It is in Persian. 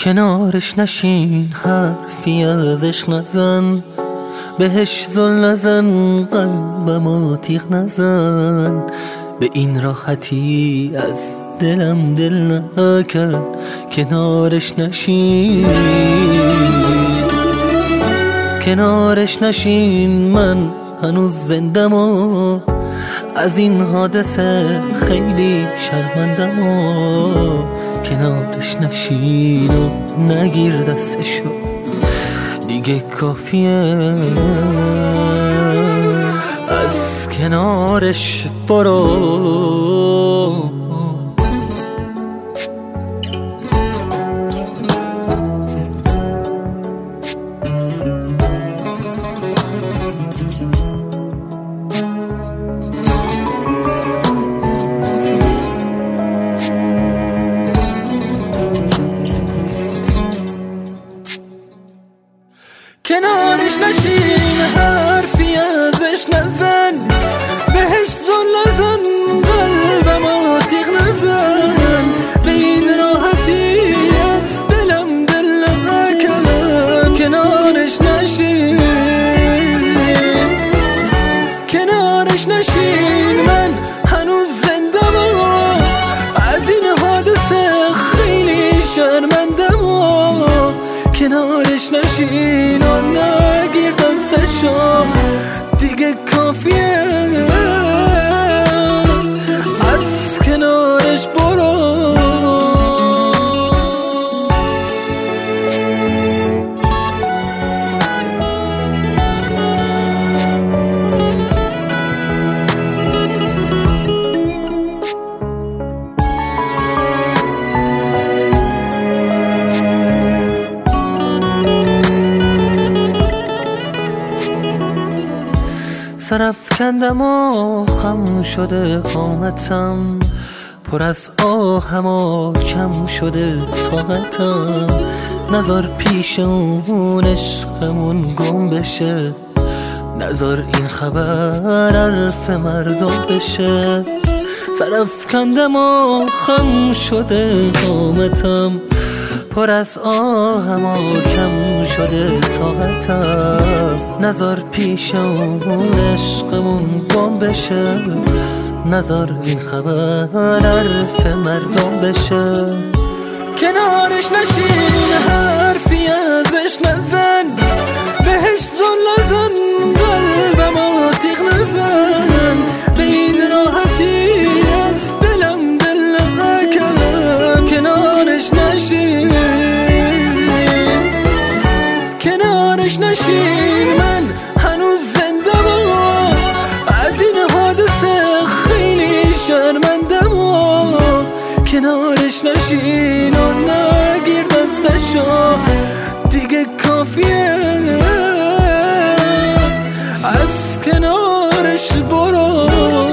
کنارش نشین، حرفی ازش نزن، بهش زل نزن، قلبمو تیغ نزن. به این راحتی از دلم دل نکن، کنارش نشین، کنارش نشین. من هنوز زندم و از این حادثه خیلی شرمندم و کنارش نشین و نگیر دستشو، دیگه کافیه، از کنارش برو. کنارش نشین، حرفی ازش نزن، بهش زل نزن، قلبمو تیغ نزن. به این راحتی از دلم دل نکن، کنارش نشین، کنارش نشین. من هنوز زندم و از این حادثه خیلی شرمندم و کنارش نشین و نگیر دستشو، دیگه کافیه، از کنارش برو. سرافکندم و خم شده قامتم، پر از آهم و کم شده طاقتم. نذار پیش اون عشقمون گم بشه، نذار این خبر حرف مردم بشه. سرافکندم و خم شده قامتم، پر از آهم و کم شده طاقتم. نذار پیش اون عشقمون گم بشه، نذار این خبر حرف مردم بشه. کنارش نشین، حرفی ازش نزن، بهش زل نزن، قلبمو تیغ نزن. به این راحتی از دلم دل نکن، کنارش نشین، کنارش نشین. من هنوز زندم و از این حادثه خیلی شرمندم و کنارش نشین و نگیر دستشو، دیگه کافیه، از کنارش برو.